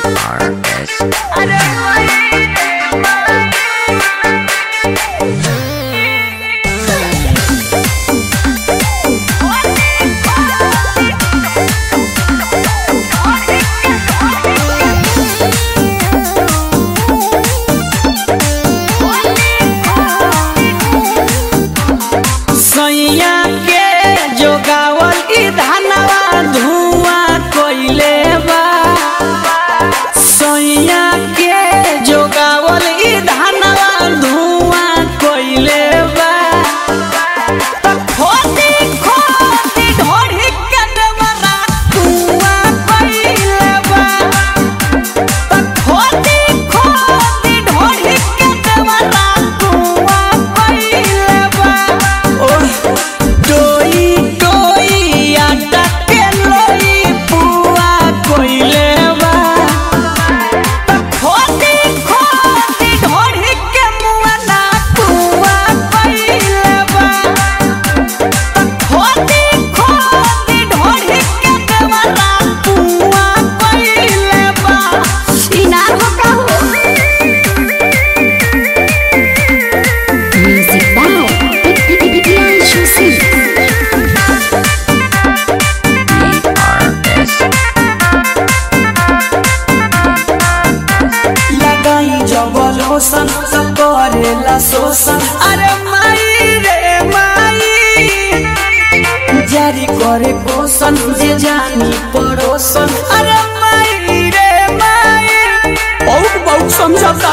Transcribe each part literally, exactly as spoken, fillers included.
शोषण सब करेला शोषण। अरे माई रे माई जारी करे पोषण जे जानी पड़ोसन। अरे माई रे माई बहुत बहुत समझौता।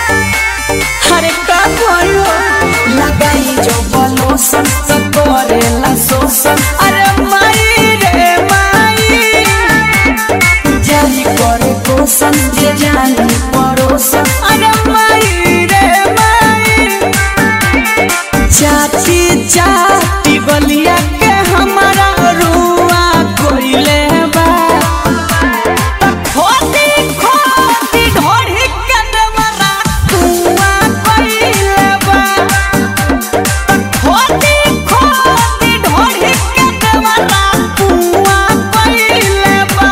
अरे का भयो लगाई जो बलोसन सब करेला शोषण। अरे माई रे माई जारी करे पोषण जे जानी पड़ोसन। अरे माई रे माई चाची चाची बलिया के हमारा रुआ कोइले बा। खोती खोती ढोढ़ी के देवरा कुआ कोइले बा। खोती खोती ढोढ़ी के देवरा कुआ कोइले बा।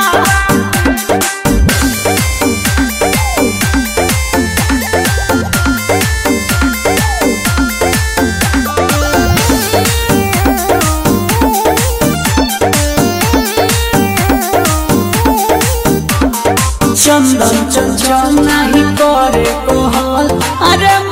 चंदन चंचल नहीं करे कोहल। अरे